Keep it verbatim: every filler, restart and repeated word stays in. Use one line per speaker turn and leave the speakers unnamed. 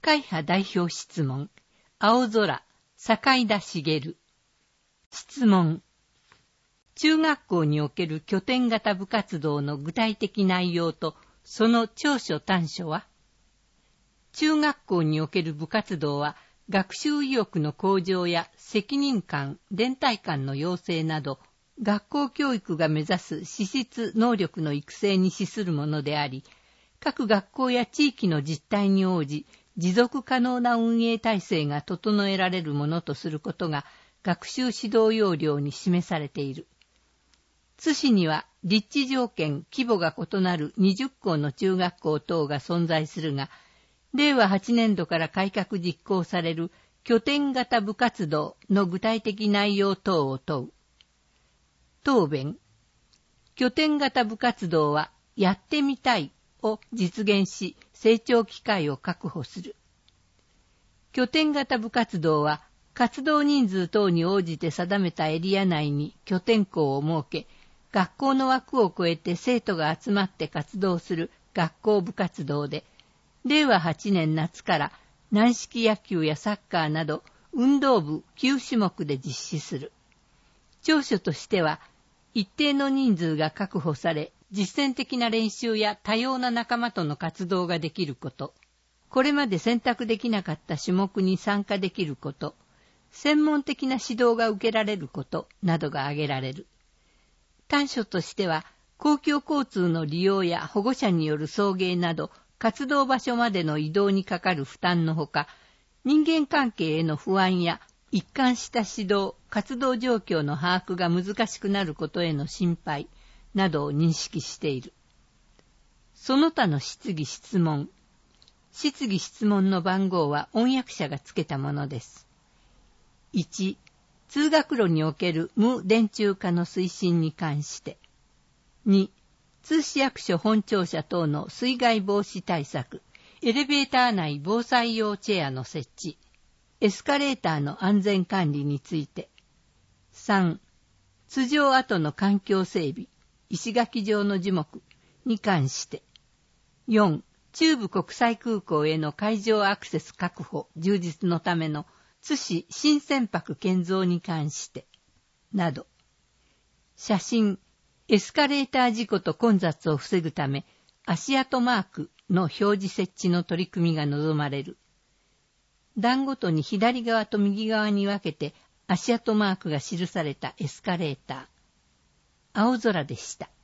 会派代表質問、青空、坂田茂。質問。中学校における拠点型部活動の具体的内容とその長所短所は？中学校における部活動は学習意欲の向上や責任感、連帯感の養成など学校教育が目指す資質能力の育成に資するものであり、各学校や地域の実態に応じ持続可能な運営体制が整えられるものとすることが学習指導要領に示されている。津市には立地条件、規模が異なるにじゅっ校の中学校等が存在するが、れいわはちねんどから改革実行される拠点型部活動の具体的内容等を問う。答弁。拠点型部活動はやってみたいを実現し、成長機会を確保する。拠点型部活動は活動人数等に応じて定めたエリア内に拠点校を設け、学校の枠を超えて生徒が集まって活動する学校部活動で、れいわはちねん夏から軟式野球やサッカーなど運動部きゅうしゅもくで実施する。長所としては、一定の人数が確保され、実践的な練習や多様な仲間との活動ができること、これまで選択できなかった種目に参加できること、専門的な指導が受けられることなどが挙げられる。短所としては、公共交通の利用や保護者による送迎など、活動場所までの移動にかかる負担のほか、人間関係への不安や一貫した指導、活動状況の把握が難しくなることへの心配などを認識している。その他の質疑質問。質疑質問の番号は音訳者がつけたものです。いち、通学路における無電柱化の推進に関して。に、津市役所本庁舎等の水害防止対策、エレベーター内防災用チェアの設置、エスカレーターの安全管理について。さん、津城跡の環境整備、石垣上の樹木に関して。よん、中部国際空港への海上アクセス確保、充実のための津市新船舶建造に関して。など。写真、エスカレーター事故と混雑を防ぐため、足跡マークの表示設置の取り組みが望まれる。段ごとに左側と右側に分けて足跡マークが記されたエスカレーター。青空でした。